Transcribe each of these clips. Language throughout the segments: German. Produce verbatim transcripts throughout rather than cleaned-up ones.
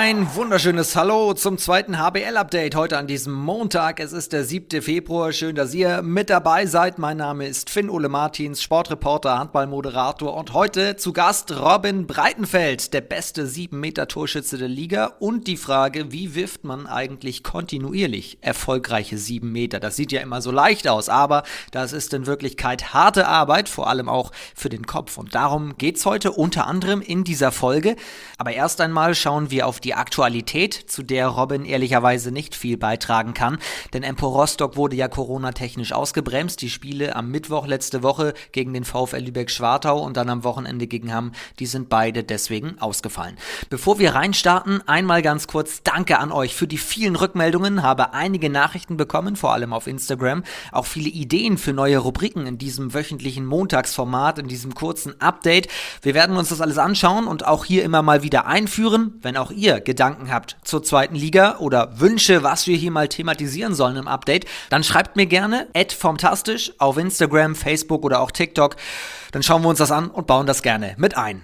Ein wunderschönes Hallo zum zweiten H B L-Update heute an diesem Montag. Es ist der siebte Februar. Schön, dass ihr mit dabei seid. Mein Name ist Finn-Ole Martins, Sportreporter, Handballmoderator und heute zu Gast Robin Breitenfeld, der beste sieben Meter Torschütze der Liga und die Frage, wie wirft man eigentlich kontinuierlich erfolgreiche sieben Meter? Das sieht ja immer so leicht aus, aber das ist in Wirklichkeit harte Arbeit, vor allem auch für den Kopf und darum geht's heute unter anderem in dieser Folge. Aber erst einmal schauen wir auf die Aktualität, zu der Robin ehrlicherweise nicht viel beitragen kann, denn Empor Rostock wurde ja Corona-technisch ausgebremst. Die Spiele am Mittwoch letzte Woche gegen den VfL Lübeck-Schwartau und dann am Wochenende gegen Hamm, die sind beide deswegen ausgefallen. Bevor wir reinstarten, einmal ganz kurz Danke an euch für die vielen Rückmeldungen, habe einige Nachrichten bekommen, vor allem auf Instagram, auch viele Ideen für neue Rubriken in diesem wöchentlichen Montagsformat, in diesem kurzen Update. Wir werden uns das alles anschauen und auch hier immer mal wieder einführen, wenn auch ihr Gedanken habt zur zweiten Liga oder Wünsche, was wir hier mal thematisieren sollen im Update, dann schreibt mir gerne at formtastisch auf Instagram, Facebook oder auch TikTok. Dann schauen wir uns das an und bauen das gerne mit ein.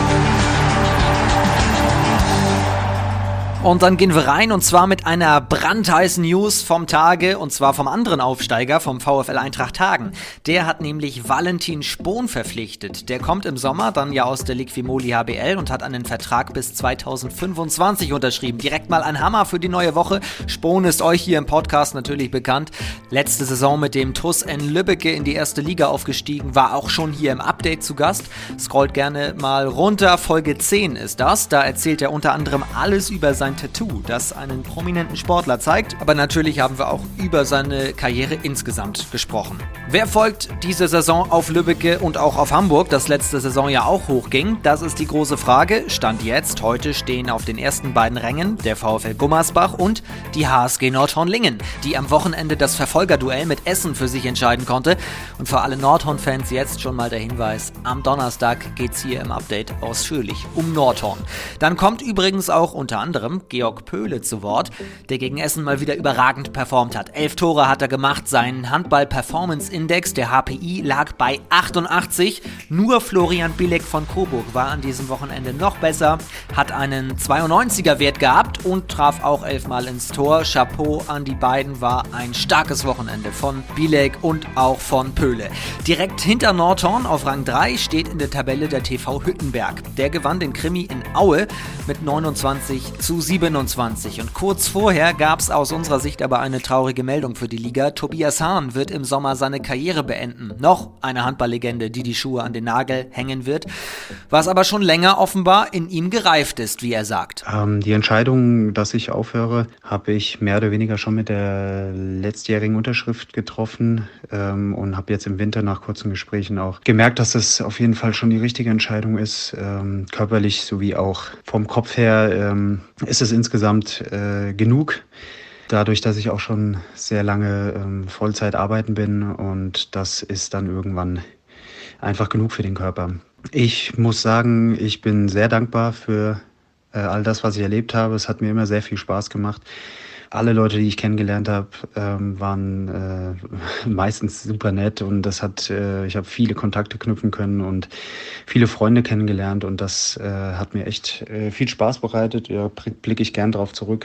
Und dann gehen wir rein und zwar mit einer brandheißen News vom Tage und zwar vom anderen Aufsteiger, vom VfL Eintracht Hagen. Der hat nämlich Valentin Spohn verpflichtet. Der kommt im Sommer dann ja aus der Liqui-Moly H B L und hat einen Vertrag bis zweitausendfünfundzwanzig unterschrieben. Direkt mal ein Hammer für die neue Woche. Spohn ist euch hier im Podcast natürlich bekannt. Letzte Saison mit dem T U S N Lübbecke in die erste Liga aufgestiegen, war auch schon hier im Update zu Gast. Scrollt gerne mal runter, Folge zehn ist das. Da erzählt er unter anderem alles über sein Tattoo, das einen prominenten Sportler zeigt, aber natürlich haben wir auch über seine Karriere insgesamt gesprochen. Wer folgt diese Saison auf Lübbecke und auch auf Hamburg, das letzte Saison ja auch hochging? Das ist die große Frage. Stand jetzt, heute stehen auf den ersten beiden Rängen der VfL Gummersbach und die H S G Nordhorn-Lingen, die am Wochenende das Verfolgerduell mit Essen für sich entscheiden konnte. Und für alle Nordhorn-Fans jetzt schon mal der Hinweis, am Donnerstag geht's hier im Update ausführlich um Nordhorn. Dann kommt übrigens auch unter anderem Georg Pöhle zu Wort, der gegen Essen mal wieder überragend performt hat. Elf Tore hat er gemacht, sein Handball-Performance-Index, der H P I, lag bei achtundachtzig. Nur Florian Bilek von Coburg war an diesem Wochenende noch besser, hat einen zweiundneunziger-Wert gehabt und traf auch elfmal ins Tor. Chapeau an die beiden, war ein starkes Wochenende von Bilek und auch von Pöhle. Direkt hinter Nordhorn auf Rang drei steht in der Tabelle der T V Hüttenberg. Der gewann den Krimi in Aue mit neunundzwanzig zu siebenundzwanzig. Und kurz vorher gab es aus unserer Sicht aber eine traurige Meldung für die Liga. Tobias Hahn wird im Sommer seine Karriere beenden. Noch eine Handballlegende, die die Schuhe an den Nagel hängen wird. Was aber schon länger offenbar in ihm gereift ist, wie er sagt. Ähm, die Entscheidung, dass ich aufhöre, habe ich mehr oder weniger schon mit der letztjährigen Unterschrift getroffen ähm, und habe jetzt im Winter nach kurzen Gesprächen auch gemerkt, dass das auf jeden Fall schon die richtige Entscheidung ist, ähm, körperlich sowie auch vom Kopf her ähm, ist es insgesamt äh, genug. Dadurch, dass ich auch schon sehr lange ähm, Vollzeit arbeiten bin und das ist dann irgendwann einfach genug für den Körper. Ich muss sagen, ich bin sehr dankbar für äh, all das, was ich erlebt habe. Es hat mir immer sehr viel Spaß gemacht. Alle Leute, die ich kennengelernt habe, ähm, waren äh, meistens super nett und das hat, äh, ich habe viele Kontakte knüpfen können und viele Freunde kennengelernt und das äh, hat mir echt äh, viel Spaß bereitet. Ja, blicke ich gern drauf zurück.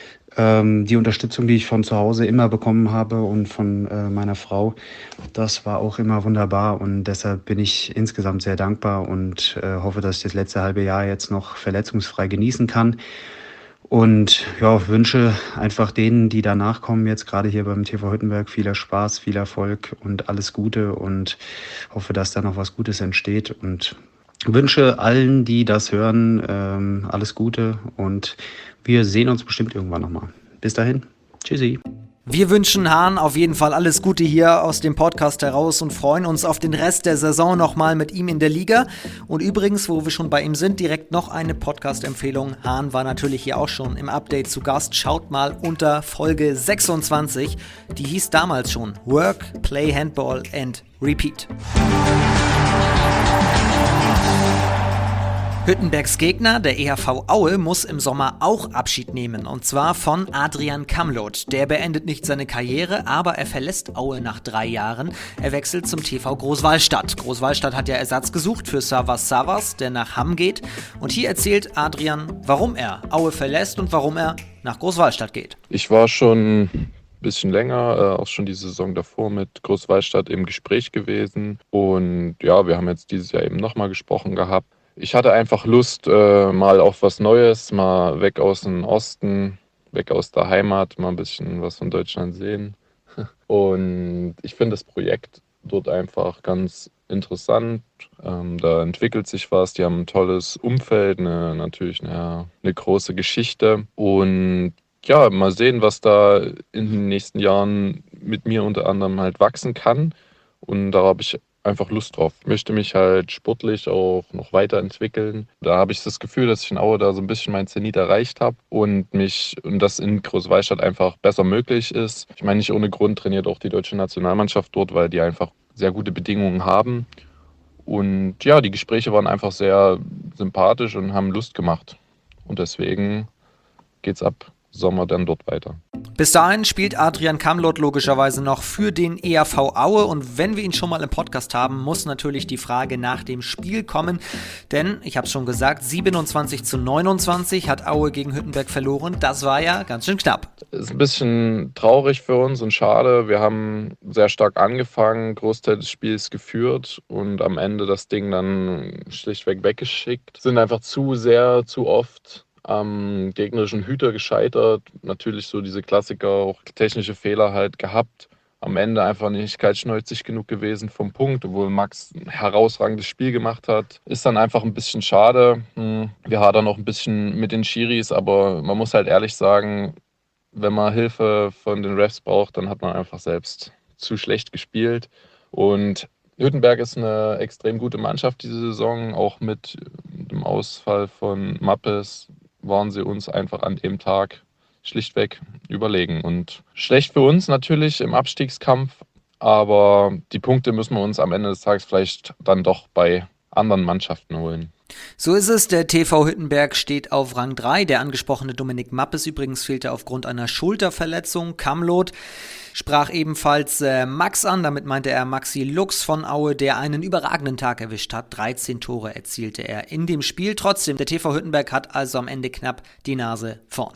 Ähm, die Unterstützung, die ich von zu Hause immer bekommen habe und von äh, meiner Frau, das war auch immer wunderbar und deshalb bin ich insgesamt sehr dankbar und äh, hoffe, dass ich das letzte halbe Jahr jetzt noch verletzungsfrei genießen kann. Und ja, wünsche einfach denen, die danach kommen, jetzt gerade hier beim T V Hüttenberg, viel Spaß, viel Erfolg und alles Gute und hoffe, dass da noch was Gutes entsteht und wünsche allen, die das hören, ähm, alles Gute und wir sehen uns bestimmt irgendwann nochmal. Bis dahin, tschüssi. Wir wünschen Hahn auf jeden Fall alles Gute hier aus dem Podcast heraus und freuen uns auf den Rest der Saison nochmal mit ihm in der Liga. Und übrigens, wo wir schon bei ihm sind, direkt noch eine Podcast-Empfehlung. Hahn war natürlich hier auch schon im Update zu Gast. Schaut mal unter Folge sechsundzwanzig. Die hieß damals schon Work, Play Handball and Repeat. Hüttenbergs Gegner, der E H V Aue, muss im Sommer auch Abschied nehmen, und zwar von Adrian Kamloth. Der beendet nicht seine Karriere, aber er verlässt Aue nach drei Jahren. Er wechselt zum T V Großwallstadt. Großwallstadt hat ja Ersatz gesucht für Savas Savas, der nach Hamm geht. Und hier erzählt Adrian, warum er Aue verlässt und warum er nach Großwallstadt geht. Ich war schon ein bisschen länger, äh, auch schon die Saison davor mit Großwallstadt im Gespräch gewesen. Und ja, wir haben jetzt dieses Jahr eben nochmal gesprochen gehabt. Ich hatte einfach Lust, äh, mal auf was Neues, mal weg aus dem Osten, weg aus der Heimat, mal ein bisschen was von Deutschland sehen. Und ich finde das Projekt dort einfach ganz interessant. Ähm, da entwickelt sich was, die haben ein tolles Umfeld, eine, natürlich eine, eine große Geschichte. Und ja, mal sehen, was da in den nächsten Jahren mit mir unter anderem halt wachsen kann. Und da habe ich einfach Lust drauf. Ich möchte mich halt sportlich auch noch weiterentwickeln. Da habe ich das Gefühl, dass ich in Aue da so ein bisschen mein Zenit erreicht habe und mich und das in Großwallstadt einfach besser möglich ist. Ich meine, nicht ohne Grund trainiert auch die deutsche Nationalmannschaft dort, weil die einfach sehr gute Bedingungen haben. Und ja, die Gespräche waren einfach sehr sympathisch und haben Lust gemacht. Und deswegen geht's ab Sommer dann dort weiter. Bis dahin spielt Adrian Kamloth logischerweise noch für den E H V Aue, und wenn wir ihn schon mal im Podcast haben, muss natürlich die Frage nach dem Spiel kommen, denn, ich habe es schon gesagt, siebenundzwanzig zu neunundzwanzig hat Aue gegen Hüttenberg verloren. Das war ja ganz schön knapp. Ist ein bisschen traurig für uns und schade. Wir haben sehr stark angefangen, Großteil des Spiels geführt und am Ende das Ding dann schlichtweg weggeschickt. Sind einfach zu sehr, zu oft am gegnerischen Hüter gescheitert. Natürlich so diese Klassiker, auch technische Fehler halt gehabt. Am Ende einfach nicht kaltschnäuzig genug gewesen vom Punkt, obwohl Max ein herausragendes Spiel gemacht hat. Ist dann einfach ein bisschen schade. Wir hadern noch ein bisschen mit den Schiris, aber man muss halt ehrlich sagen, wenn man Hilfe von den Refs braucht, dann hat man einfach selbst zu schlecht gespielt. Und Hüttenberg ist eine extrem gute Mannschaft diese Saison, auch mit dem Ausfall von Mappes waren sie uns einfach an dem Tag schlichtweg überlegen. Und schlecht für uns natürlich im Abstiegskampf, aber die Punkte müssen wir uns am Ende des Tages vielleicht dann doch bei anderen Mannschaften holen. So ist es, der T V Hüttenberg steht auf Rang drei. Der angesprochene Dominik Mappes übrigens fehlte aufgrund einer Schulterverletzung. Kamloth sprach ebenfalls äh, Max an, damit meinte er Maxi Lux von Aue, der einen überragenden Tag erwischt hat. dreizehn Tore erzielte er in dem Spiel. Trotzdem, der T V Hüttenberg hat also am Ende knapp die Nase vorn.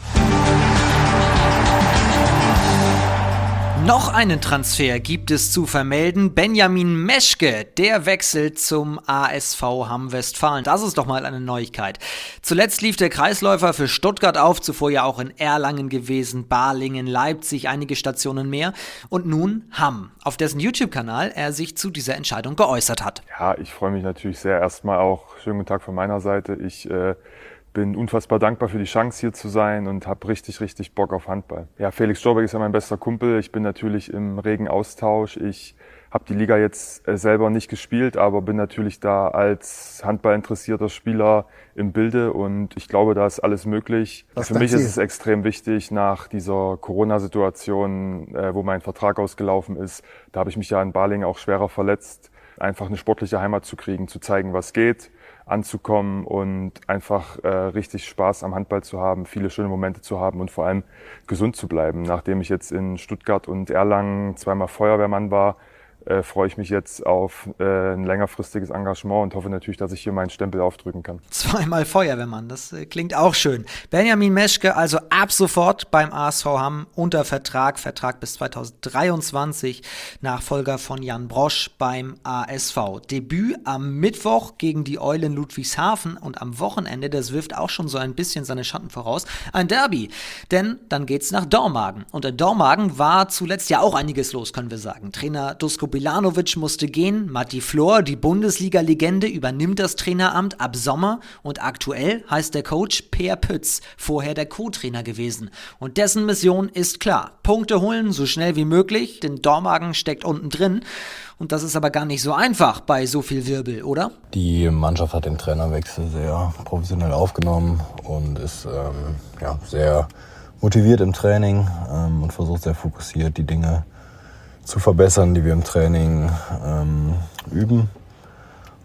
Noch einen Transfer gibt es zu vermelden. Benjamin Meschke, der wechselt zum A S V Hamm Westfalen. Das ist doch mal eine Neuigkeit. Zuletzt lief der Kreisläufer für Stuttgart auf, zuvor ja auch in Erlangen gewesen, Balingen, Leipzig, einige Stationen mehr. Und nun Hamm, auf dessen YouTube-Kanal er sich zu dieser Entscheidung geäußert hat. Ja, ich freue mich natürlich sehr. Erstmal auch schönen guten Tag von meiner Seite. Ich äh bin unfassbar dankbar für die Chance, hier zu sein und habe richtig, richtig Bock auf Handball. Ja, Felix Storbeck ist ja mein bester Kumpel. Ich bin natürlich im regen Austausch. Ich habe die Liga jetzt selber nicht gespielt, aber bin natürlich da als handballinteressierter Spieler im Bilde und ich glaube, da ist alles möglich. Was für mich ist es extrem wichtig, nach dieser Corona-Situation, wo mein Vertrag ausgelaufen ist, da habe ich mich ja in Balingen auch schwerer verletzt, einfach eine sportliche Heimat zu kriegen, zu zeigen, was geht, anzukommen und einfach äh, richtig Spaß am Handball zu haben, viele schöne Momente zu haben und vor allem gesund zu bleiben. Nachdem ich jetzt in Stuttgart und Erlangen zweimal Feuerwehrmann war, äh, freue ich mich jetzt auf äh, ein längerfristiges Engagement und hoffe natürlich, dass ich hier meinen Stempel aufdrücken kann. Zweimal Feuerwehrmann, das äh, klingt auch schön. Benjamin Meschke also ab sofort beim A S V Hamm unter Vertrag, Vertrag bis zweitausenddreiundzwanzig, Nachfolger von Jan Brosch beim A S V. Debüt am Mittwoch gegen die Eulen Ludwigshafen und am Wochenende, das wirft auch schon so ein bisschen seine Schatten voraus, ein Derby, denn dann geht's nach Dormagen. Und in Dormagen war zuletzt ja auch einiges los, können wir sagen. Trainer Dusko Bilanovic musste gehen, Matti Flor, die Bundesliga-Legende, übernimmt das Traineramt ab Sommer und aktuell heißt der Coach Peer Pütz, vorher der Co-Trainer gewesen. Und dessen Mission ist klar, Punkte holen, so schnell wie möglich, denn Dormagen steckt unten drin. Und das ist aber gar nicht so einfach bei so viel Wirbel, oder? Die Mannschaft hat den Trainerwechsel sehr professionell aufgenommen und ist ähm, ja, sehr motiviert im Training ähm, und versucht sehr fokussiert die Dinge zu verbessern, die wir im Training ähm, üben.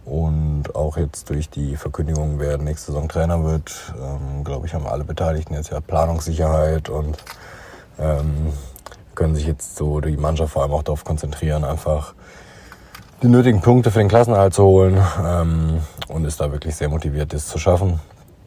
Und auch jetzt durch die Verkündigung, wer nächste Saison Trainer wird, ähm, glaube ich, haben alle Beteiligten jetzt ja Planungssicherheit und ähm, können sich jetzt so die Mannschaft vor allem auch darauf konzentrieren, einfach die nötigen Punkte für den Klassenerhalt zu holen ähm, und ist da wirklich sehr motiviert, das zu schaffen.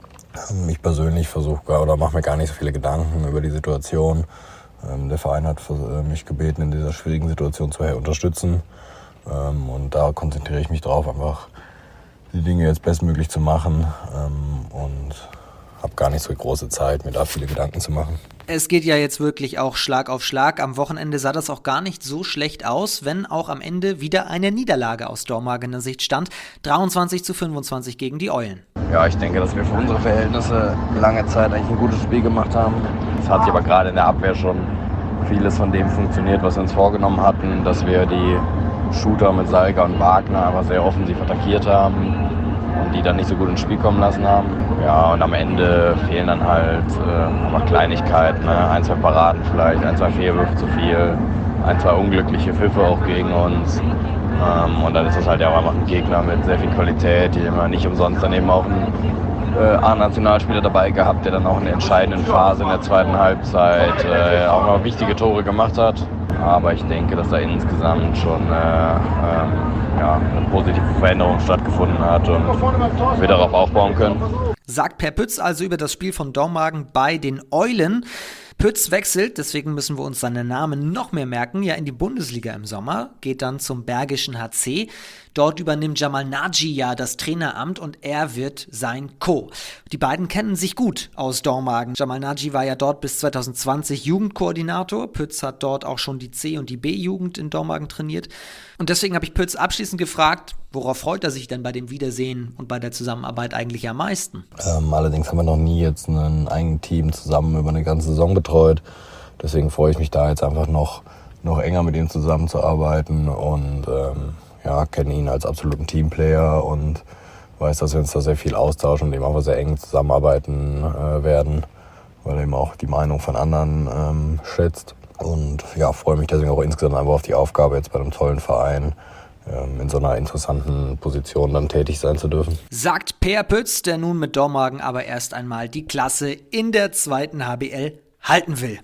Ich persönlich versuche gar oder mache mir gar nicht so viele Gedanken über die Situation. Ähm, der Verein hat mich gebeten, in dieser schwierigen Situation zu unterstützen. Ähm, und da konzentriere ich mich drauf, einfach die Dinge jetzt bestmöglich zu machen ähm, und habe gar nicht so große Zeit, mir da viele Gedanken zu machen. Es geht ja jetzt wirklich auch Schlag auf Schlag. Am Wochenende sah das auch gar nicht so schlecht aus, wenn auch am Ende wieder eine Niederlage aus Dormagener Sicht stand. dreiundzwanzig zu fünfundzwanzig gegen die Eulen. Ja, ich denke, dass wir für unsere Verhältnisse lange Zeit eigentlich ein gutes Spiel gemacht haben. Es hat sich aber gerade in der Abwehr schon vieles von dem funktioniert, was wir uns vorgenommen hatten, dass wir die Shooter mit Salga und Wagner aber sehr offensiv attackiert haben und die dann nicht so gut ins Spiel kommen lassen haben. Ja, und am Ende fehlen dann halt äh, einfach Kleinigkeiten, ne? Ein, zwei Paraden vielleicht, ein, zwei Fehlwürfe zu viel, ein, zwei unglückliche Pfiffe auch gegen uns. Ähm, und dann ist das halt ja auch einfach ein Gegner mit sehr viel Qualität, die immer nicht umsonst dann eben auch einen äh, A-Nationalspieler dabei gehabt, der dann auch in der entscheidenden Phase in der zweiten Halbzeit äh, auch noch wichtige Tore gemacht hat. Aber ich denke, dass da insgesamt schon äh, ähm, ja, eine positive Veränderung stattgefunden hat und wir darauf aufbauen können. Sagt Per Pütz also über das Spiel von Dormagen bei den Eulen. Pütz wechselt, deswegen müssen wir uns seinen Namen noch mehr merken, ja in die Bundesliga im Sommer, geht dann zum Bergischen H C. Dort übernimmt Jamal Naji ja das Traineramt und er wird sein Co. Die beiden kennen sich gut aus Dormagen. Jamal Naji war ja dort bis zwanzig zwanzig Jugendkoordinator. Pütz hat dort auch schon die C- und die B-Jugend in Dormagen trainiert. Und deswegen habe ich Pütz abschließend gefragt, worauf freut er sich denn bei dem Wiedersehen und bei der Zusammenarbeit eigentlich am meisten? Ähm, allerdings haben wir noch nie jetzt ein eigenes Team zusammen über eine ganze Saison betreut. Deswegen freue ich mich da jetzt einfach noch, noch enger mit ihm zusammenzuarbeiten und ähm, ja, kenne ihn als absoluten Teamplayer und weiß, dass wir uns da sehr viel austauschen und eben einfach sehr eng zusammenarbeiten äh, werden, weil er eben auch die Meinung von anderen ähm, schätzt. Und ja, freue mich deswegen auch insgesamt einfach auf die Aufgabe, jetzt bei einem tollen Verein ähm, in so einer interessanten Position dann tätig sein zu dürfen. Sagt Per Pütz, der nun mit Dormagen aber erst einmal die Klasse in der zweiten H B L halten will.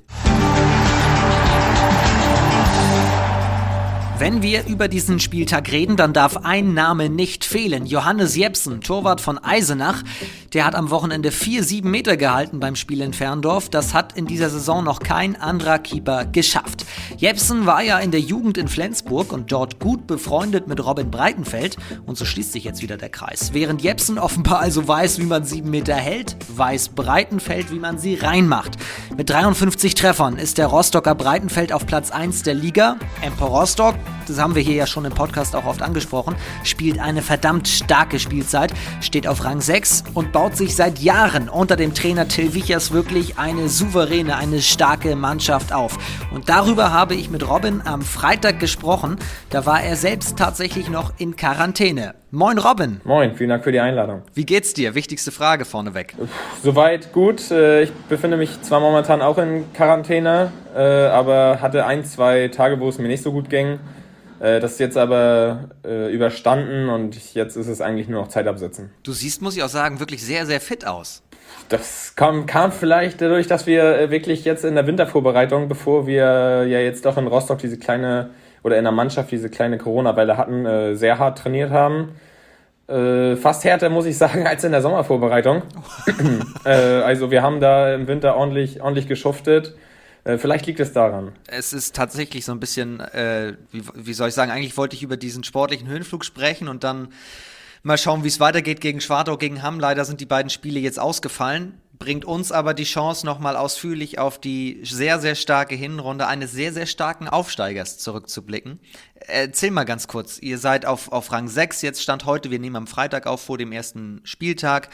Wenn wir über diesen Spieltag reden, dann darf ein Name nicht fehlen. Johannes Jepsen, Torwart von Eisenach. Der hat am Wochenende vier sieben Meter gehalten beim Spiel in Ferndorf. Das hat in dieser Saison noch kein anderer Keeper geschafft. Jepsen war ja in der Jugend in Flensburg und dort gut befreundet mit Robin Breitenfeld. Und so schließt sich jetzt wieder der Kreis. Während Jepsen offenbar also weiß, wie man sieben Meter hält, weiß Breitenfeld, wie man sie reinmacht. Mit dreiundfünfzig Treffern ist der Rostocker Breitenfeld auf Platz eins der Liga. Empor Rostock, das haben wir hier ja schon im Podcast auch oft angesprochen, spielt eine verdammt starke Spielzeit, steht auf Rang sechs und baut sich seit Jahren unter dem Trainer Till Wichers wirklich eine souveräne, eine starke Mannschaft auf. Und darüber habe ich mit Robin am Freitag gesprochen. Da war er selbst tatsächlich noch in Quarantäne. Moin Robin. Moin, vielen Dank für die Einladung. Wie geht's dir? Wichtigste Frage vorneweg. Soweit gut. Ich befinde mich zwar momentan auch in Quarantäne, aber hatte ein, zwei Tage, wo es mir nicht so gut ging. Das ist jetzt aber äh, überstanden und jetzt ist es eigentlich nur noch Zeit absitzen. Du siehst, muss ich auch sagen, wirklich sehr, sehr fit aus. Das kam, kam vielleicht dadurch, dass wir wirklich jetzt in der Wintervorbereitung, bevor wir ja jetzt doch in Rostock diese kleine, oder in der Mannschaft diese kleine Corona-Welle hatten, äh, sehr hart trainiert haben. Äh, fast härter, muss ich sagen, als in der Sommervorbereitung. äh, also wir haben da im Winter ordentlich, ordentlich geschuftet. Vielleicht liegt es daran. Es ist tatsächlich so ein bisschen, äh, wie, wie soll ich sagen, eigentlich wollte ich über diesen sportlichen Höhenflug sprechen und dann mal schauen, wie es weitergeht gegen Schwartau, gegen Hamm. Leider sind die beiden Spiele jetzt ausgefallen, bringt uns aber die Chance, nochmal ausführlich auf die sehr, sehr starke Hinrunde eines sehr, sehr starken Aufsteigers zurückzublicken. Erzähl mal ganz kurz, ihr seid auf, auf Rang sechs, jetzt Stand heute, wir nehmen am Freitag auf vor dem ersten Spieltag.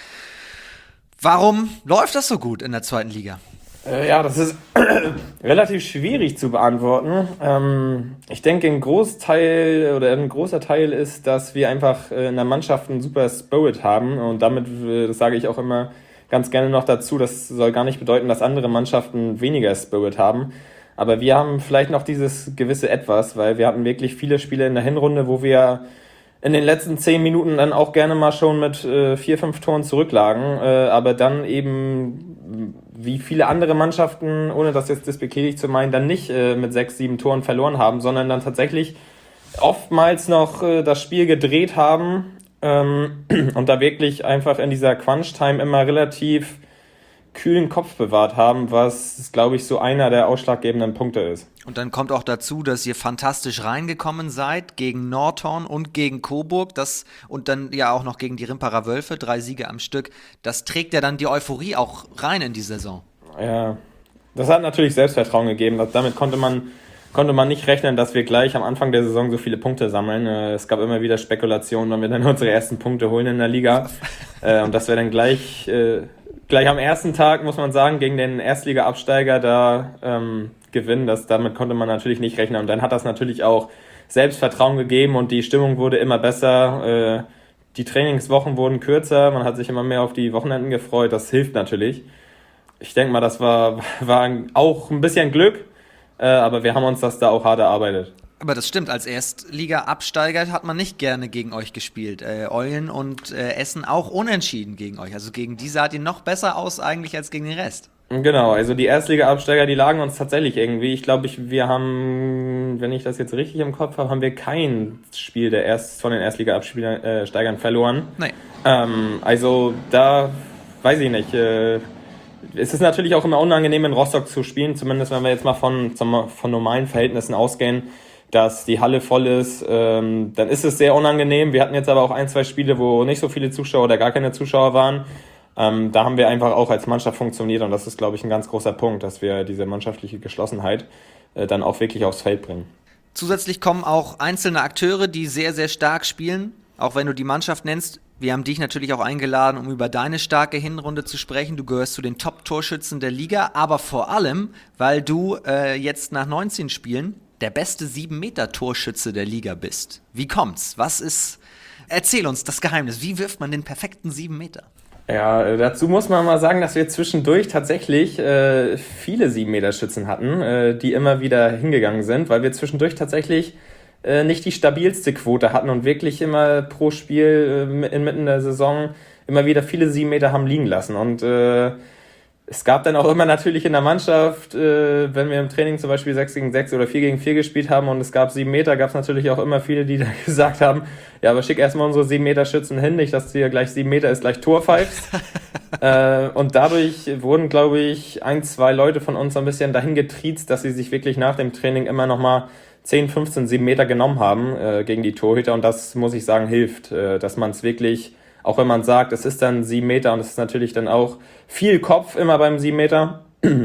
Warum läuft das so gut in der zweiten Liga? Ja, das ist relativ schwierig zu beantworten. Ähm, ich denke, ein Großteil oder ein großer Teil ist, dass wir einfach in der Mannschaft einen super Spirit haben und damit, das sage ich auch immer ganz gerne noch dazu, das soll gar nicht bedeuten, dass andere Mannschaften weniger Spirit haben, aber wir haben vielleicht noch dieses gewisse Etwas, weil wir hatten wirklich viele Spiele in der Hinrunde, wo wir in den letzten zehn Minuten dann auch gerne mal schon mit äh, vier, fünf Toren zurücklagen, äh, aber dann eben wie viele andere Mannschaften, ohne das jetzt despektierlich zu meinen, dann nicht äh, mit sechs, sieben Toren verloren haben, sondern dann tatsächlich oftmals noch äh, das Spiel gedreht haben ähm, und da wirklich einfach in dieser Crunch-Time immer relativ kühlen Kopf bewahrt haben, was, glaube ich, so einer der ausschlaggebenden Punkte ist. Und dann kommt auch dazu, dass ihr fantastisch reingekommen seid gegen Nordhorn und gegen Coburg, das und dann ja auch noch gegen die Rimperer Wölfe, drei Siege am Stück. Das trägt ja dann die Euphorie auch rein in die Saison. Ja, das hat natürlich Selbstvertrauen gegeben. Damit konnte man, konnte man nicht rechnen, dass wir gleich am Anfang der Saison so viele Punkte sammeln. Es gab immer wieder Spekulationen, wann wir dann unsere ersten Punkte holen in der Liga. Und dass wir dann gleich... Gleich am ersten Tag, muss man sagen, gegen den Erstliga-Absteiger da ähm, gewinnen. Das, damit konnte man natürlich nicht rechnen. Und dann hat das natürlich auch Selbstvertrauen gegeben und die Stimmung wurde immer besser. Äh, die Trainingswochen wurden kürzer. Man hat sich immer mehr auf die Wochenenden gefreut. Das hilft natürlich. Ich denke mal, das war, war auch ein bisschen Glück. Äh, aber wir haben uns das da auch hart erarbeitet. Aber das stimmt, als Erstliga-Absteiger hat man nicht gerne gegen euch gespielt. Äh, Eulen und äh, Essen auch unentschieden gegen euch. Also gegen die saht ihr noch besser aus eigentlich als gegen den Rest. Genau, also die Erstliga-Absteiger, die lagen uns tatsächlich irgendwie. Ich glaube, ich, wir haben, wenn ich das jetzt richtig im Kopf habe, haben wir kein Spiel der Erst, von den Erstliga-Absteigern verloren. Nee. Ähm, also da weiß ich nicht. Äh, es ist natürlich auch immer unangenehm, in Rostock zu spielen, zumindest wenn wir jetzt mal von, von normalen Verhältnissen ausgehen, dass die Halle voll ist, ähm, dann ist es sehr unangenehm. Wir hatten jetzt aber auch ein, zwei Spiele, wo nicht so viele Zuschauer oder gar keine Zuschauer waren. Ähm, da haben wir einfach auch als Mannschaft funktioniert und das ist, glaube ich, ein ganz großer Punkt, dass wir diese mannschaftliche Geschlossenheit äh, dann auch wirklich aufs Feld bringen. Zusätzlich kommen auch einzelne Akteure, die sehr, sehr stark spielen, auch wenn du die Mannschaft nennst. Wir haben dich natürlich auch eingeladen, um über deine starke Hinrunde zu sprechen. Du gehörst zu den Top-Torschützen der Liga, aber vor allem, weil du äh, jetzt nach neunzehn Spielen der beste sieben Meter Torschütze der Liga bist. Wie kommt's? Was ist... Erzähl uns das Geheimnis. Wie wirft man den perfekten sieben Meter? Ja, dazu muss man mal sagen, dass wir zwischendurch tatsächlich äh, viele sieben Meter Schützen hatten, äh, die immer wieder hingegangen sind, weil wir zwischendurch tatsächlich äh, nicht die stabilste Quote hatten und wirklich immer pro Spiel äh, inmitten der Saison immer wieder viele sieben Meter haben liegen lassen. Und äh, es gab dann auch immer natürlich in der Mannschaft, äh, wenn wir im Training zum Beispiel sechs gegen sechs oder vier gegen vier gespielt haben und es gab sieben Meter, gab es natürlich auch immer viele, die da gesagt haben, ja, aber schick erstmal unsere sieben Meter Schützen hin, nicht, dass du hier gleich sieben Meter ist, gleich Tor pfeifst. äh, und dadurch wurden, glaube ich, ein, zwei Leute von uns ein bisschen dahin getriezt, dass sie sich wirklich nach dem Training immer nochmal zehn, fünfzehn, sieben Meter genommen haben äh, gegen die Torhüter und das, muss ich sagen, hilft, äh, dass man es wirklich... Auch wenn man sagt, es ist dann sieben Meter und es ist natürlich dann auch viel Kopf immer beim sieben Meter.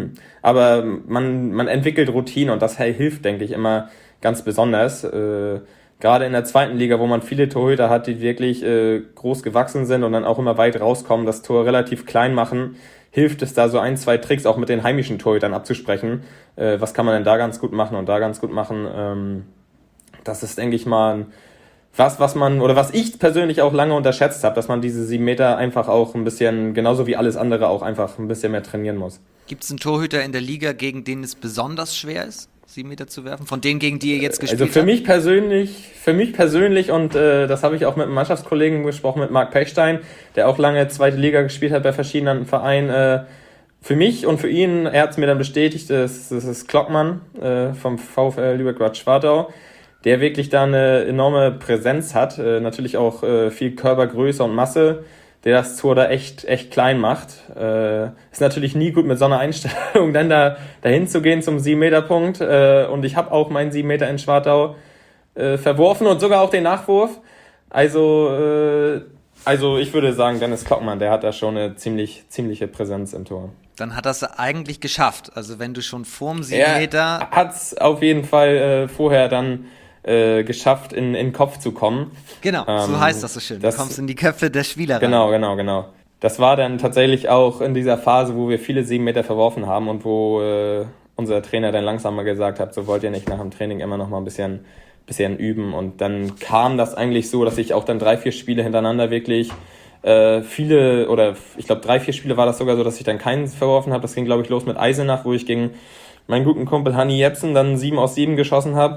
Aber man, man entwickelt Routine und das hilft, denke ich, immer ganz besonders. Äh, gerade in der zweiten Liga, wo man viele Torhüter hat, die wirklich äh, groß gewachsen sind und dann auch immer weit rauskommen, das Tor relativ klein machen, hilft es da so ein, zwei Tricks auch mit den heimischen Torhütern abzusprechen. Äh, was kann man denn da ganz gut machen und da ganz gut machen? Ähm, das ist, denke ich mal, ein Was, was man, oder was ich persönlich auch lange unterschätzt habe, dass man diese sieben Meter einfach auch ein bisschen, genauso wie alles andere, auch einfach ein bisschen mehr trainieren muss. Gibt es einen Torhüter in der Liga, gegen den es besonders schwer ist, sieben Meter zu werfen? Von denen, gegen die ihr jetzt gespielt habt? Also für mich persönlich, für mich persönlich und äh, das habe ich auch mit einem Mannschaftskollegen besprochen, mit Marc Pechstein, der auch lange zweite Liga gespielt hat bei verschiedenen Vereinen. Äh, für mich und für ihn, er hat es mir dann bestätigt, das, das ist Klockmann äh, vom VfL Lübeck-Bad-Schwartau, der wirklich da eine enorme Präsenz hat, äh, natürlich auch äh, viel Körpergröße und Masse, der das Tor da echt echt klein macht. Äh, ist natürlich nie gut mit so einer Einstellung dann da dahin zu gehen zum sieben Meter Punkt äh, und ich habe auch meinen sieben Meter in Schwartau äh, verworfen und sogar auch den Nachwurf. Also äh, also ich würde sagen, Dennis Klockmann, der hat da schon eine ziemlich ziemliche Präsenz im Tor. Dann hat das eigentlich geschafft. Also wenn du schon vorm sieben Meter... Er hat es auf jeden Fall äh, vorher dann Äh, geschafft, in, in den Kopf zu kommen. Genau, ähm, so heißt das so schön. Du das, kommst in die Köpfe der Spieler rein. Genau, genau, genau. Das war dann tatsächlich auch in dieser Phase, wo wir viele sieben Meter verworfen haben und wo äh, unser Trainer dann langsam mal gesagt hat, so wollt ihr nicht nach dem Training immer noch mal ein bisschen, bisschen üben. Und dann kam das eigentlich so, dass ich auch dann drei, vier Spiele hintereinander wirklich äh, viele, oder ich glaube drei, vier Spiele war das sogar so, dass ich dann keinen verworfen habe. Das ging, glaube ich, los mit Eisenach, wo ich gegen meinen guten Kumpel Hanni Jepsen dann sieben aus sieben geschossen habe.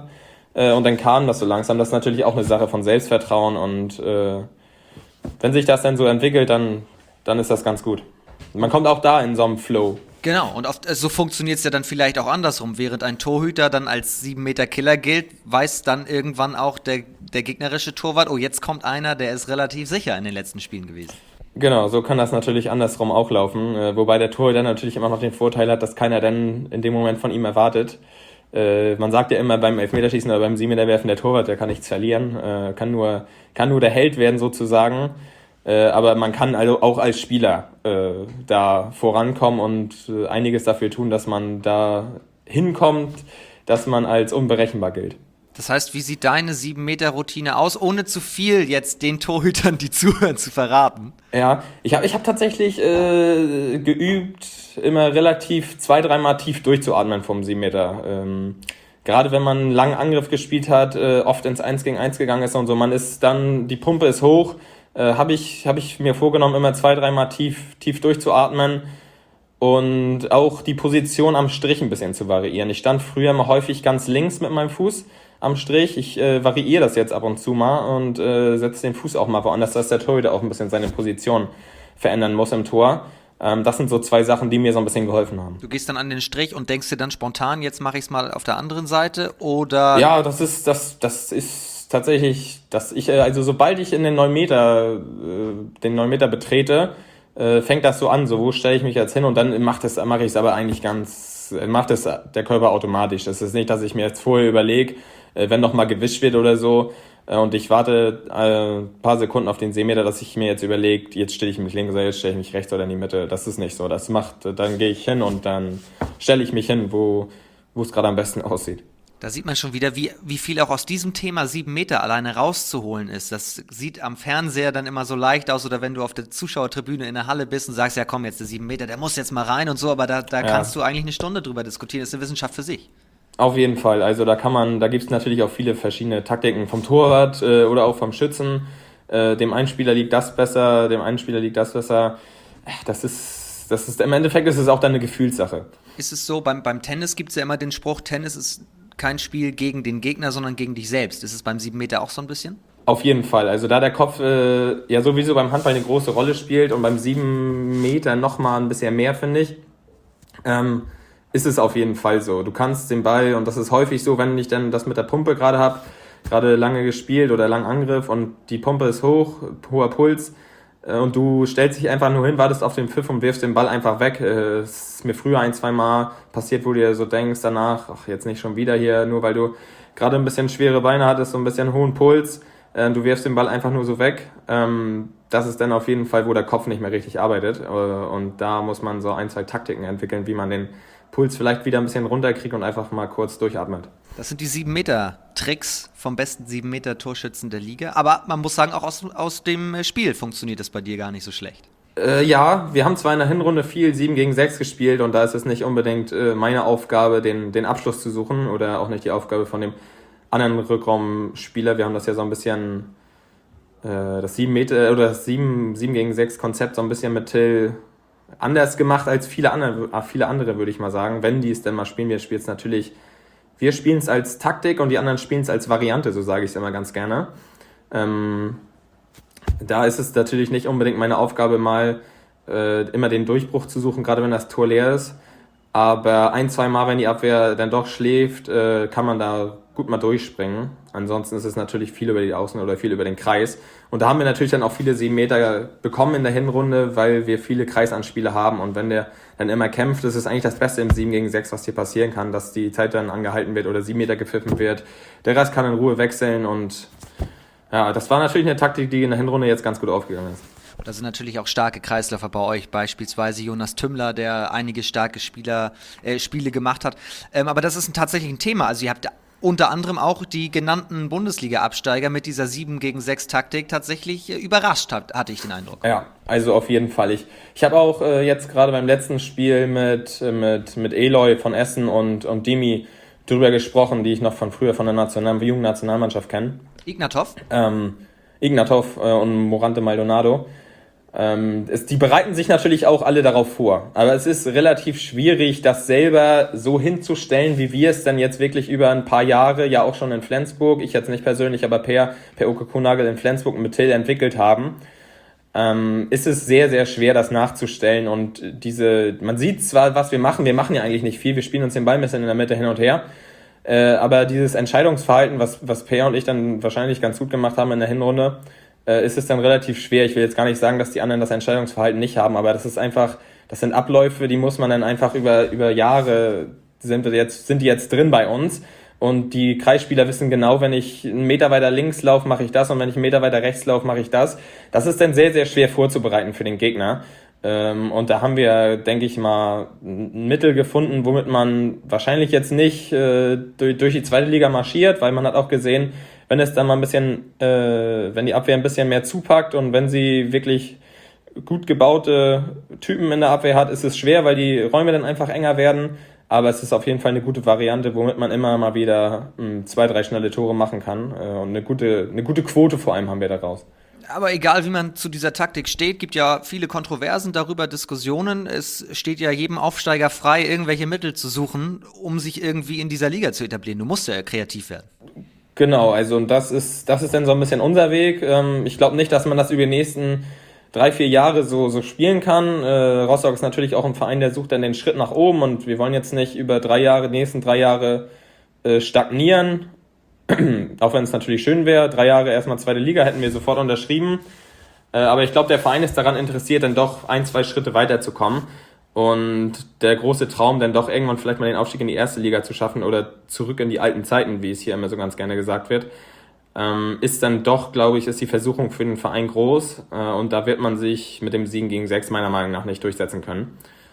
Äh, und dann kam das so langsam. Das ist natürlich auch eine Sache von Selbstvertrauen. Und äh, wenn sich das dann so entwickelt, dann, dann ist das ganz gut. Man kommt auch da in so einem Flow. Genau, und oft, so funktioniert es ja dann vielleicht auch andersrum. Während ein Torhüter dann als sieben Meter Killer gilt, weiß dann irgendwann auch der, der gegnerische Torwart, oh, jetzt kommt einer, der ist relativ sicher in den letzten Spielen gewesen. Genau, so kann das natürlich andersrum auch laufen. Äh, wobei der Torhüter natürlich immer noch den Vorteil hat, dass keiner dann in dem Moment von ihm erwartet. Äh, man sagt ja immer beim Elfmeterschießen oder beim Siebenmeterwerfen, der Torwart, der kann nichts verlieren, äh, kann nur, kann nur der Held werden sozusagen. Äh, aber man kann also auch als Spieler äh, da vorankommen und äh, einiges dafür tun, dass man da hinkommt, dass man als unberechenbar gilt. Das heißt, wie sieht deine sieben Meter Routine aus, ohne zu viel jetzt den Torhütern, die zuhören, zu verraten? Ja, ich habe ich hab tatsächlich äh, geübt, immer relativ zwei, dreimal tief durchzuatmen vom sieben Meter. Ähm, gerade wenn man einen langen Angriff gespielt hat, äh, oft ins eins gegen eins gegangen ist und so, man ist dann, die Pumpe ist hoch, äh, habe ich, hab ich mir vorgenommen, immer zwei, dreimal tief, tief durchzuatmen und auch die Position am Strich ein bisschen zu variieren. Ich stand früher immer häufig ganz links mit meinem Fuß am Strich. Ich äh, variiere das jetzt ab und zu mal und äh, setze den Fuß auch mal woanders, dass der Torhüter auch ein bisschen seine Position verändern muss im Tor. Ähm, das sind so zwei Sachen, die mir so ein bisschen geholfen haben. Du gehst dann an den Strich und denkst dir dann spontan, jetzt mache ich es mal auf der anderen Seite, oder? Ja, das ist, das, das ist tatsächlich, dass ich, also sobald ich in den neun Meter, äh, den neun Meter betrete, äh, fängt das so an, so wo stelle ich mich jetzt hin und dann macht es, mache ich es aber eigentlich ganz, macht es der Körper automatisch. Das ist nicht, dass ich mir jetzt vorher überlege, äh, wenn noch mal gewischt wird oder so, äh, und ich warte äh, ein paar Sekunden auf den Seemeter, dass ich mir jetzt überlege, jetzt stelle ich mich links oder jetzt stelle ich mich rechts oder in die Mitte. Das ist nicht so. Das macht, dann gehe ich hin und dann stelle ich mich hin, wo wo es gerade am besten aussieht. Da sieht man schon wieder, wie, wie viel auch aus diesem Thema sieben Meter alleine rauszuholen ist. Das sieht am Fernseher dann immer so leicht aus, oder wenn du auf der Zuschauertribüne in der Halle bist und sagst, ja komm, jetzt der sieben Meter, der muss jetzt mal rein und so, aber da, da ja. kannst du eigentlich eine Stunde drüber diskutieren. Das ist eine Wissenschaft für sich. Auf jeden Fall. Also da kann man, da gibt es natürlich auch viele verschiedene Taktiken vom Torwart äh, oder auch vom Schützen. Äh, dem einen Spieler liegt das besser, dem einen Spieler liegt das besser. Das ist, das ist im Endeffekt ist es auch dann eine Gefühlssache. Ist es so, beim, beim Tennis gibt es ja immer den Spruch, Tennis ist kein Spiel gegen den Gegner, sondern gegen dich selbst. Ist es beim sieben Meter auch so ein bisschen? Auf jeden Fall. Also da der Kopf äh, ja sowieso beim Handball eine große Rolle spielt und beim sieben Meter nochmal ein bisschen mehr, finde ich, ähm, ist es auf jeden Fall so. Du kannst den Ball, und das ist häufig so, wenn ich dann das mit der Pumpe gerade habe, gerade lange gespielt oder lang Angriff und die Pumpe ist hoch, hoher Puls, äh, und du stellst dich einfach nur hin, wartest auf den Pfiff und wirfst den Ball einfach weg. Äh, es ist mir früher ein, zwei Mal passiert, wo du dir so denkst danach, ach, jetzt nicht schon wieder hier, nur weil du gerade ein bisschen schwere Beine hattest, so ein bisschen hohen Puls, äh, du wirfst den Ball einfach nur so weg. Ähm, das ist dann auf jeden Fall, wo der Kopf nicht mehr richtig arbeitet, äh, und da muss man so ein, zwei Taktiken entwickeln, wie man den Puls vielleicht wieder ein bisschen runterkriegt und einfach mal kurz durchatmet. Das sind die sieben Meter Tricks vom besten sieben Meter Torschützen der Liga. Aber man muss sagen, auch aus, aus dem Spiel funktioniert das bei dir gar nicht so schlecht. Äh, ja, wir haben zwar in der Hinrunde viel sieben gegen sechs gespielt und da ist es nicht unbedingt äh, meine Aufgabe, den, den Abschluss zu suchen oder auch nicht die Aufgabe von dem anderen Rückraumspieler. Wir haben das ja so ein bisschen, äh, das sieben Meter oder das sieben gegen sechs Konzept so ein bisschen mit Till anders gemacht als viele andere, viele andere, würde ich mal sagen. Wenn die es denn mal spielen, wir spielen es natürlich, wir spielen es als Taktik und die anderen spielen es als Variante, so sage ich es immer ganz gerne. Ähm, da ist es natürlich nicht unbedingt meine Aufgabe, mal äh, immer den Durchbruch zu suchen, gerade wenn das Tor leer ist. Aber ein, zwei Mal, wenn die Abwehr dann doch schläft, äh, kann man da gut mal durchspringen. Ansonsten ist es natürlich viel über die Außen oder viel über den Kreis. Und da haben wir natürlich dann auch viele sieben Meter bekommen in der Hinrunde, weil wir viele Kreisanspiele haben. Und wenn der dann immer kämpft, ist es eigentlich das Beste im sieben gegen sechs, was hier passieren kann, dass die Zeit dann angehalten wird oder sieben Meter gepfiffen wird. Der Rest kann in Ruhe wechseln. Und ja, das war natürlich eine Taktik, die in der Hinrunde jetzt ganz gut aufgegangen ist. Da sind natürlich auch starke Kreisläufer bei euch, beispielsweise Jonas Tümmler, der einige starke Spieler, äh, Spiele gemacht hat. Ähm, aber das ist ein, tatsächlich ein Thema. Also ihr habt unter anderem auch die genannten Bundesliga-Absteiger mit dieser sieben gegen sechs Taktik tatsächlich äh, überrascht, hat, hatte ich den Eindruck. Ja, also auf jeden Fall. Ich, ich habe auch äh, jetzt gerade beim letzten Spiel mit, mit, mit Eloy von Essen und, und Dimi drüber gesprochen, die ich noch von früher von der National- jungen Nationalmannschaft kenne. Ignatov? Ähm, Ignatov äh, und Morante Maldonado. Ähm, es, die bereiten sich natürlich auch alle darauf vor, aber es ist relativ schwierig, das selber so hinzustellen, wie wir es dann jetzt wirklich über ein paar Jahre, ja auch schon in Flensburg, ich jetzt nicht persönlich, aber Per, Per Oke Konagel in Flensburg mit Till entwickelt haben. Ähm, ist es sehr, sehr schwer, das nachzustellen und diese, man sieht zwar, was wir machen, wir machen ja eigentlich nicht viel, wir spielen uns den Ball ein bisschen in der Mitte hin und her, äh, aber dieses Entscheidungsverhalten, was, was Per und ich dann wahrscheinlich ganz gut gemacht haben in der Hinrunde, äh, ist es dann relativ schwer. Ich will jetzt gar nicht sagen, dass die anderen das Entscheidungsverhalten nicht haben, aber das ist einfach, das sind Abläufe, die muss man dann einfach über, über Jahre, sind wir jetzt, sind die jetzt drin bei uns. Und die Kreisspieler wissen genau, wenn ich einen Meter weiter links laufe, mache ich das und wenn ich einen Meter weiter rechts laufe, mache ich das. Das ist dann sehr, sehr schwer vorzubereiten für den Gegner. Und da haben wir, denke ich mal, ein Mittel gefunden, womit man wahrscheinlich jetzt nicht durch die zweite Liga marschiert, weil man hat auch gesehen, wenn es dann mal ein bisschen, wenn die Abwehr ein bisschen mehr zupackt und wenn sie wirklich gut gebaute Typen in der Abwehr hat, ist es schwer, weil die Räume dann einfach enger werden. Aber es ist auf jeden Fall eine gute Variante, womit man immer mal wieder mh, zwei, drei schnelle Tore machen kann. Äh, und eine gute, eine gute Quote vor allem haben wir daraus. Aber egal, wie man zu dieser Taktik steht, gibt ja viele Kontroversen darüber, Diskussionen. Es steht ja jedem Aufsteiger frei, irgendwelche Mittel zu suchen, um sich irgendwie in dieser Liga zu etablieren. Du musst ja kreativ werden. Genau, also und das ist, das ist dann so ein bisschen unser Weg. Ähm, ich glaube nicht, dass man das über die nächsten drei, vier Jahre so, so spielen kann. Äh, Rostock ist natürlich auch ein Verein, der sucht dann den Schritt nach oben und wir wollen jetzt nicht über drei Jahre, die nächsten drei Jahre äh, stagnieren. Auch wenn es natürlich schön wäre, drei Jahre erstmal zweite Liga hätten wir sofort unterschrieben. Äh, aber ich glaube, der Verein ist daran interessiert, dann doch ein, zwei Schritte weiterzukommen. Und der große Traum, dann doch irgendwann vielleicht mal den Aufstieg in die erste Liga zu schaffen oder zurück in die alten Zeiten, wie es hier immer so ganz gerne gesagt wird, Ähm, ist dann doch, glaube ich, ist die Versuchung für den Verein groß äh, und da wird man sich mit dem sieben gegen sechs meiner Meinung nach nicht durchsetzen können.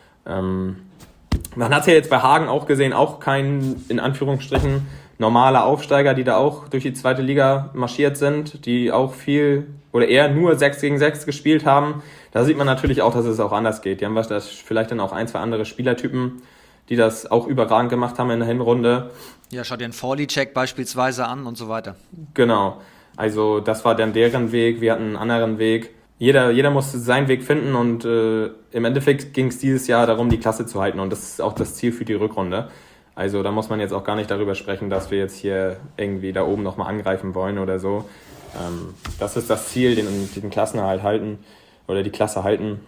Ähm, man hat ja jetzt bei Hagen auch gesehen, auch kein, in Anführungsstrichen, normaler Aufsteiger, die da auch durch die zweite Liga marschiert sind, die auch viel oder eher nur sechs gegen sechs gespielt haben. Da sieht man natürlich auch, dass es auch anders geht. Die haben das vielleicht dann auch ein, zwei andere Spielertypen, die das auch überragend gemacht haben in der Hinrunde. Ja, schau dir einen Vorli-Check beispielsweise an und so weiter. Genau, also das war dann deren Weg, wir hatten einen anderen Weg. Jeder, jeder musste seinen Weg finden und äh, im Endeffekt ging es dieses Jahr darum, die Klasse zu halten und das ist auch das Ziel für die Rückrunde. Also da muss man jetzt auch gar nicht darüber sprechen, dass wir jetzt hier irgendwie da oben nochmal angreifen wollen oder so. Ähm, das ist das Ziel, den, den Klassenerhalt halten oder die Klasse halten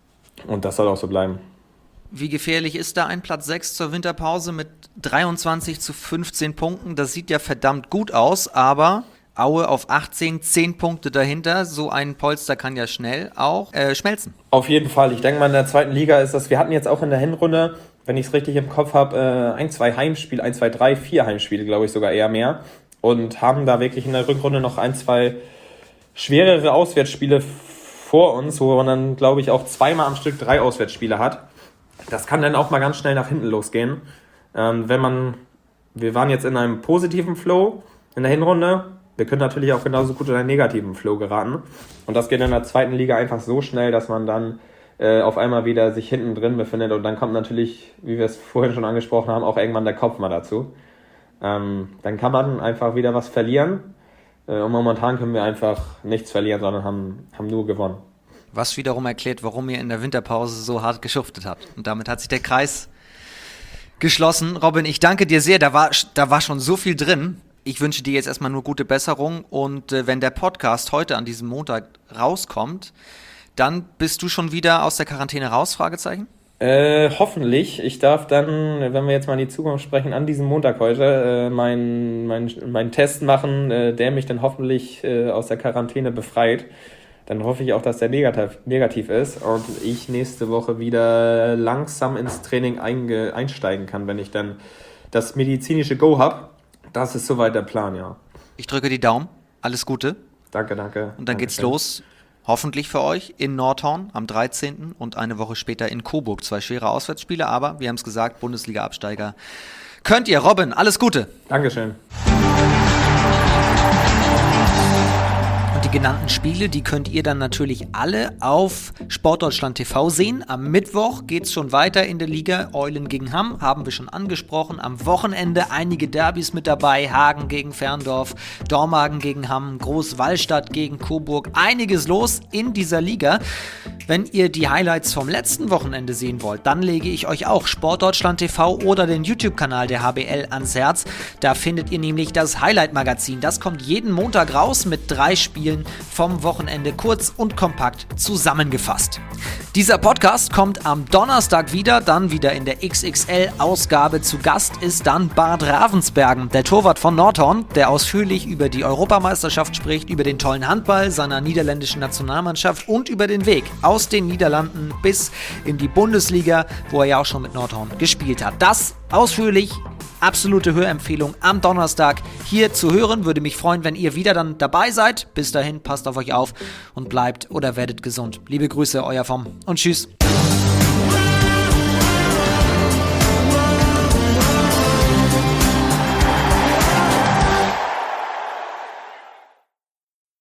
und das soll auch so bleiben. Wie gefährlich ist da ein Platz sechs zur Winterpause mit dreiundzwanzig zu fünfzehn Punkten? Das sieht ja verdammt gut aus, aber Aue auf achtzehn, zehn Punkte dahinter. So ein Polster kann ja schnell auch äh, schmelzen. Auf jeden Fall. Ich denke mal, in der zweiten Liga ist das, wir hatten jetzt auch in der Hinrunde, wenn ich es richtig im Kopf habe, äh, ein, zwei Heimspiele, ein, zwei, drei, vier Heimspiele, glaube ich sogar eher mehr. Und haben da wirklich in der Rückrunde noch ein, zwei schwerere Auswärtsspiele vor uns, wo man dann, glaube ich, auch zweimal am Stück drei Auswärtsspiele hat. Das kann dann auch mal ganz schnell nach hinten losgehen. Ähm, wenn man, wir waren jetzt in einem positiven Flow in der Hinrunde. Wir können natürlich auch genauso gut in einen negativen Flow geraten. Und das geht in der zweiten Liga einfach so schnell, dass man dann äh, auf einmal wieder sich hinten drin befindet. Und dann kommt natürlich, wie wir es vorhin schon angesprochen haben, auch irgendwann der Kopf mal dazu. Ähm, dann kann man einfach wieder was verlieren. Äh, und momentan können wir einfach nichts verlieren, sondern haben, haben nur gewonnen. Was wiederum erklärt, warum ihr in der Winterpause so hart geschuftet habt. Und damit hat sich der Kreis geschlossen. Robin, ich danke dir sehr. Da war, da war schon so viel drin. Ich wünsche dir jetzt erstmal nur gute Besserung. Und äh, wenn der Podcast heute an diesem Montag rauskommt, dann bist du schon wieder aus der Quarantäne raus? Fragezeichen? Äh, hoffentlich. Ich darf dann, wenn wir jetzt mal in die Zukunft sprechen, an diesem Montag heute äh, meinen mein, mein Test machen, äh, der mich dann hoffentlich äh, aus der Quarantäne befreit. Dann hoffe ich auch, dass der negativ, negativ ist und ich nächste Woche wieder langsam ins Training einge, einsteigen kann, wenn ich dann das medizinische Go habe. Das ist soweit der Plan, ja. Ich drücke die Daumen. Alles Gute. Danke, danke. Und dann danke geht's schön. los. Hoffentlich für euch in Nordhorn am dreizehnten und eine Woche später in Coburg. Zwei schwere Auswärtsspiele, aber wir haben es gesagt, Bundesliga-Absteiger. Könnt ihr, Robin, alles Gute. Dankeschön. Und die genannten Spiele, die könnt ihr dann natürlich alle auf Sportdeutschland T V sehen. Am Mittwoch geht es schon weiter in der Liga. Eulen gegen Hamm, haben wir schon angesprochen. Am Wochenende einige Derbys mit dabei. Hagen gegen Ferndorf, Dormagen gegen Hamm, Großwallstadt gegen Coburg. Einiges los in dieser Liga. Wenn ihr die Highlights vom letzten Wochenende sehen wollt, dann lege ich euch auch Sportdeutschland T V oder den YouTube-Kanal der H B L ans Herz. Da findet ihr nämlich das Highlight-Magazin. Das kommt jeden Montag raus mit drei Spielen vom Wochenende kurz und kompakt zusammengefasst. Dieser Podcast kommt am Donnerstag wieder, dann wieder in der X X L-Ausgabe. Zu Gast ist dann Bart Ravensbergen, der Torwart von Nordhorn, der ausführlich über die Europameisterschaft spricht, über den tollen Handball seiner niederländischen Nationalmannschaft und über den Weg aus den Niederlanden bis in die Bundesliga, wo er ja auch schon mit Nordhorn gespielt hat. Das ausführlich. Absolute Hörempfehlung am Donnerstag hier zu hören. Würde mich freuen, wenn ihr wieder dann dabei seid. Bis dahin, passt auf euch auf und bleibt oder werdet gesund. Liebe Grüße, euer Vom und tschüss.